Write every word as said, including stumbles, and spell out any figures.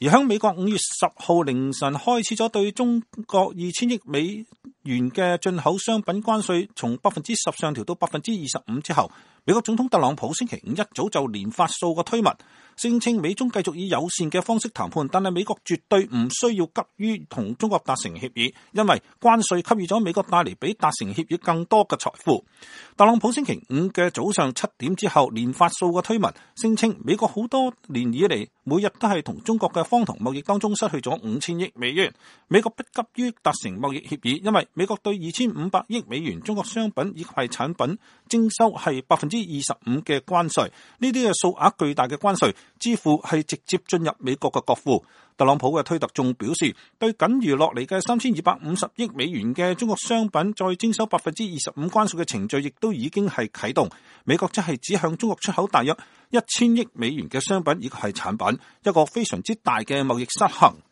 而喺美國五月十號凌晨開始咗對中國二千億美元嘅進口商品關稅從百分之十上調到百分之二十五之後，美國總統特朗普星期五一早就連發數個推文，聲稱美中繼續以友善嘅方式談判，但係美國絕對唔需要急於同中國達成協議，因為關稅給予咗美國帶嚟比達成協議更多嘅財富。特朗普星期五嘅早上七點之後連發數個推文，聲稱美國好多年以嚟每日都係同中國嘅荒唐貿易當中失去咗五千億美元，美國不急於達成貿易協議，因為美國對二千五百億美元中國商品以及係產品徵收係百分之二十五嘅關稅，呢啲嘅數額巨大嘅關稅支付係直接進入美國嘅國庫。特朗普嘅推特仲表示，對僅餘落嚟嘅三千二百五十億美元嘅中國商品再徵收百分之二十五關稅嘅程序亦都已經係啟動，美國即係只向中國出口大約一千億美元嘅商品以及係產品，一個非常之大嘅貿易失衡。